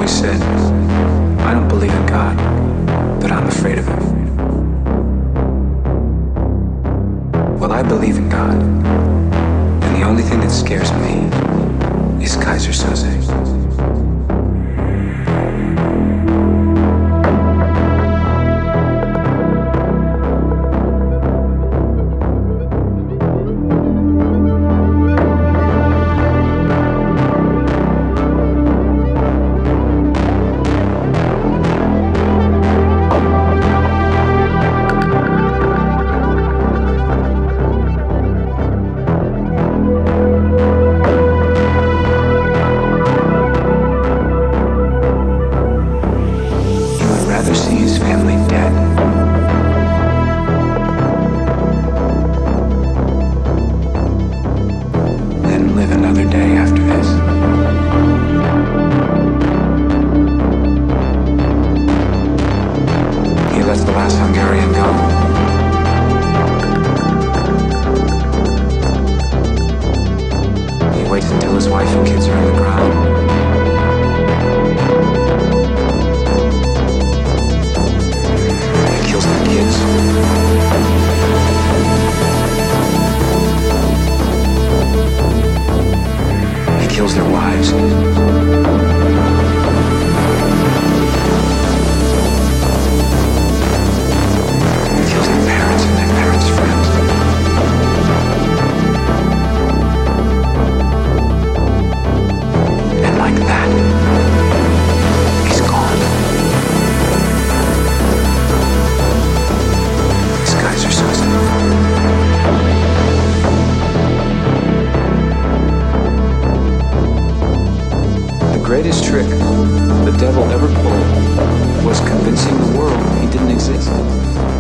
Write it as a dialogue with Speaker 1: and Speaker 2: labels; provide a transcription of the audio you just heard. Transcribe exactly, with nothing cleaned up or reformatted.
Speaker 1: always said, I don't believe in God, but I'm afraid of him. Well, I believe in God, and the only thing that scares me is Kaiser Soze. The greatest trick the devil ever pulled was convincing the world he didn't exist.